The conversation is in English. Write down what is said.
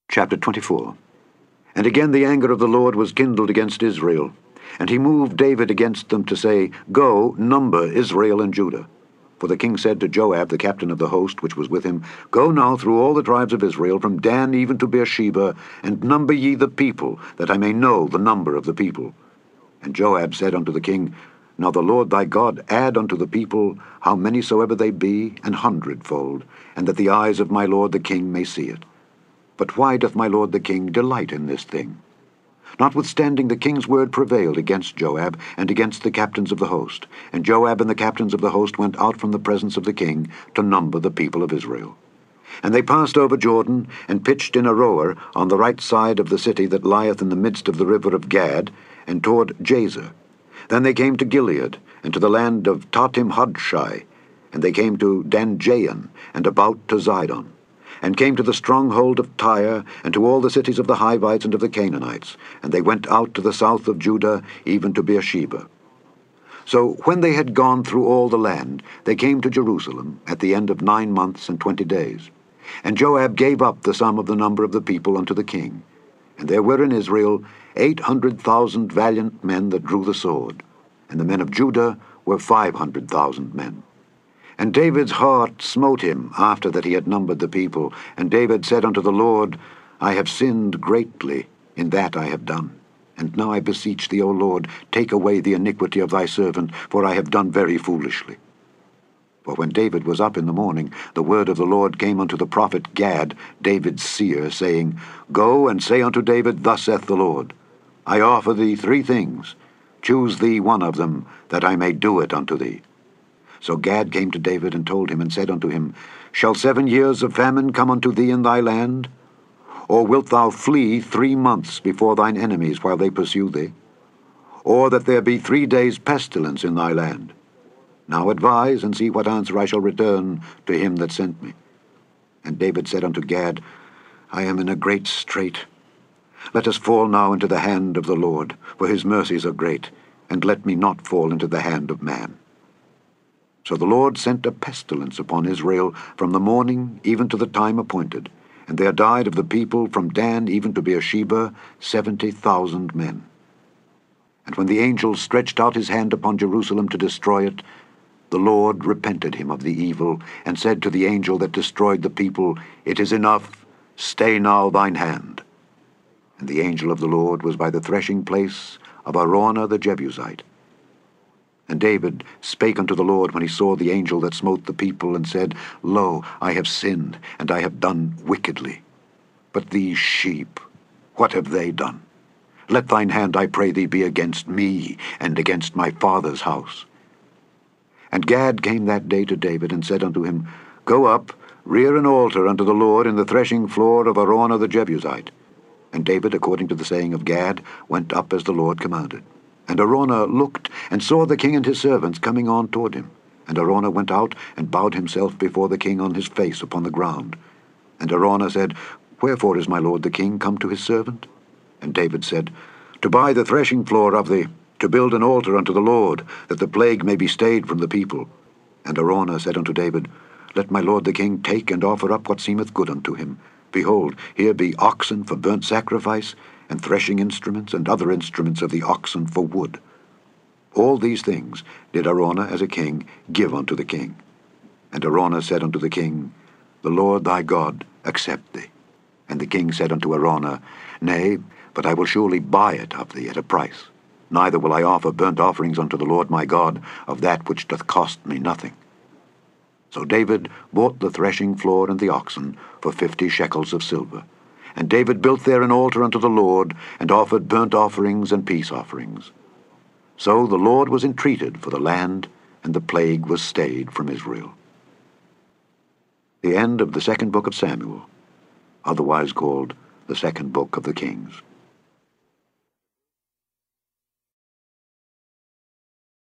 Chapter 24. And again the anger of the Lord was kindled against Israel, and he moved David against them to say, Go, number Israel and Judah. For the king said to Joab, the captain of the host which was with him, Go now through all the tribes of Israel, from Dan even to Beersheba, and number ye the people, that I may know the number of the people. And Joab said unto the king, Now the Lord thy God add unto the people how many soever they be, 100-fold, and that the eyes of my lord the king may see it. But why doth my lord the king delight in this thing? Notwithstanding the king's word prevailed against Joab, and against the captains of the host. And Joab and the captains of the host went out from the presence of the king to number the people of Israel. And they passed over Jordan, and pitched in Aroer on the right side of the city that lieth in the midst of the river of Gad, and toward Jazer. Then they came to Gilead, and to the land of Tahtim-Hodshai, and they came to Danjain, and about to Zidon, and came to the stronghold of Tyre, and to all the cities of the Hivites and of the Canaanites, and they went out to the south of Judah, even to Beersheba. So when they had gone through all the land, they came to Jerusalem at the end of 9 months and 20 days. And Joab gave up the sum of the number of the people unto the king. And there were in Israel 800,000 valiant men that drew the sword, and the men of Judah were 500,000 men. And David's heart smote him after that he had numbered the people. And David said unto the Lord, I have sinned greatly in that I have done. And now I beseech thee, O Lord, take away the iniquity of thy servant, for I have done very foolishly. For when David was up in the morning, the word of the Lord came unto the prophet Gad, David's seer, saying, Go and say unto David, Thus saith the Lord, I offer thee 3 things. Choose thee one of them, that I may do it unto thee. So Gad came to David and told him, and said unto him, Shall 7 years of famine come unto thee in thy land? Or wilt thou flee 3 months before thine enemies while they pursue thee? Or that there be 3 days' pestilence in thy land? Now advise, and see what answer I shall return to him that sent me. And David said unto Gad, I am in a great strait. Let us fall now into the hand of the Lord, for his mercies are great, and let me not fall into the hand of man. So the Lord sent a pestilence upon Israel from the morning even to the time appointed, and there died of the people from Dan even to Beersheba 70,000 men. And when the angel stretched out his hand upon Jerusalem to destroy it, the Lord repented him of the evil, and said to the angel that destroyed the people, It is enough, stay now thine hand. And the angel of the Lord was by the threshing place of Araunah the Jebusite. And David spake unto the Lord when he saw the angel that smote the people, and said, Lo, I have sinned, and I have done wickedly. But these sheep, what have they done? Let thine hand, I pray thee, be against me, and against my father's house. And Gad came that day to David, and said unto him, Go up, rear an altar unto the Lord in the threshing floor of Araunah the Jebusite. And David, according to the saying of Gad, went up as the Lord commanded. And Araunah looked, and saw the king and his servants coming on toward him. And Araunah went out, and bowed himself before the king on his face upon the ground. And Araunah said, Wherefore is my lord the king come to his servant? And David said, To buy the threshing floor of thee, to build an altar unto the Lord, that the plague may be stayed from the people. And Araunah said unto David, Let my lord the king take and offer up what seemeth good unto him. Behold, here be oxen for burnt sacrifice, and threshing instruments, and other instruments of the oxen for wood. All these things did Araunah as a king give unto the king. And Araunah said unto the king, The Lord thy God accept thee. And the king said unto Araunah, Nay, but I will surely buy it of thee at a price. Neither will I offer burnt offerings unto the Lord my God of that which doth cost me nothing. So David bought the threshing floor and the oxen for 50 shekels of silver. And David built there an altar unto the Lord, and offered burnt offerings and peace offerings. So the Lord was entreated for the land, and the plague was stayed from Israel. The end of the 2nd book of Samuel, otherwise called the 2nd book of the Kings.